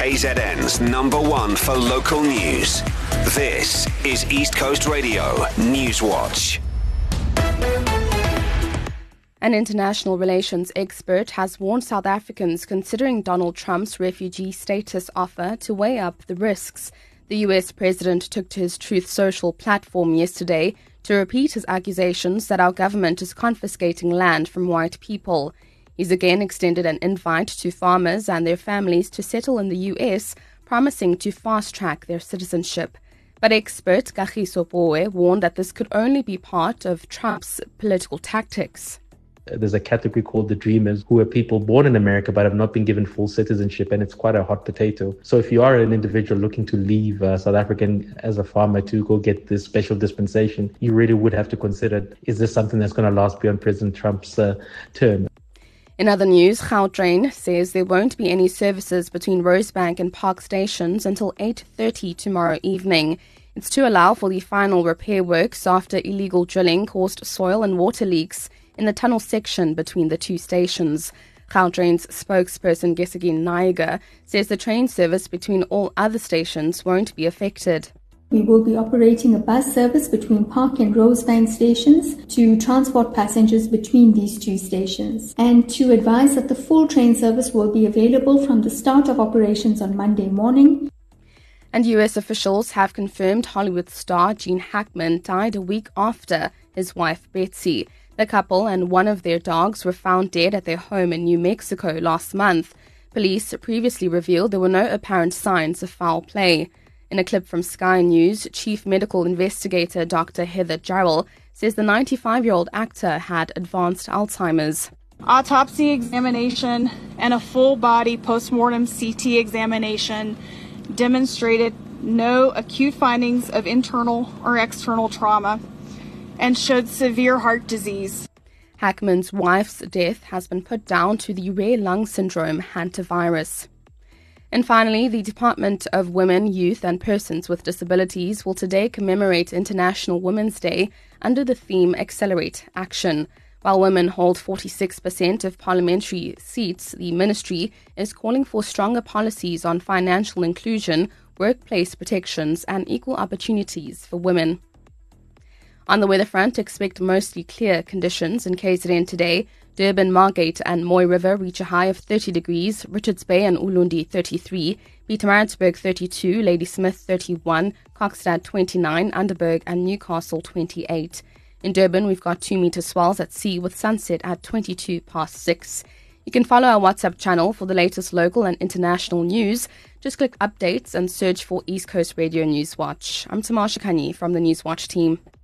KZN's #1 for local news. This is East Coast Radio News Watch. An international relations expert has warned South Africans considering Donald Trump's refugee status offer to weigh up the risks. The US president took to his Truth Social platform yesterday to repeat his accusations that our government is confiscating land from white people. He's again extended an invite to farmers and their families to settle in the US, promising to fast-track their citizenship. But expert Kagiso Powe warned that this could only be part of Trump's political tactics. There's a category called the dreamers, who are people born in America but have not been given full citizenship, and it's quite a hot potato. So if you are an individual looking to leave South Africa as a farmer to go get this special dispensation, you really would have to consider, is this something that's going to last beyond President Trump's term? In other news, Gautrain says there won't be any services between Rosebank and Park stations until 8:30 tomorrow evening. It's to allow for the final repair works after illegal drilling caused soil and water leaks in the tunnel section between the two stations. Gautrain's spokesperson Gesegin Naiga says the train service between all other stations won't be affected. We will be operating a bus service between Park and Rosebank stations to transport passengers between these two stations, and to advise that the full train service will be available from the start of operations on Monday morning. And US officials have confirmed Hollywood star Gene Hackman died a week after his wife Betsy. The couple and one of their dogs were found dead at their home in New Mexico last month. Police previously revealed there were no apparent signs of foul play. In a clip from Sky News, Chief Medical Investigator Dr. Heather Jarrell says the 95-year-old actor had advanced Alzheimer's. Autopsy examination and a full-body postmortem CT examination demonstrated no acute findings of internal or external trauma and showed severe heart disease. Hackman's wife's death has been put down to the rare lung syndrome hantavirus. And finally, the Department of Women, Youth and Persons with Disabilities will today commemorate International Women's Day under the theme Accelerate Action. While women hold 46% of parliamentary seats, the ministry is calling for stronger policies on financial inclusion, workplace protections and equal opportunities for women. On the weather front, expect mostly clear conditions in KZN today. Durban, Margate and Moy River reach a high of 30 degrees, Richards Bay and Ulundi 33, Pietermaritzburg 32, Ladysmith 31, Kokstad 29, Underberg and Newcastle 28. In Durban, we've got 2-meter swells at sea with sunset at 6:22. You can follow our WhatsApp channel for the latest local and international news. Just click updates and search for East Coast Radio News Watch. I'm Tamasha Kani from the News Watch team.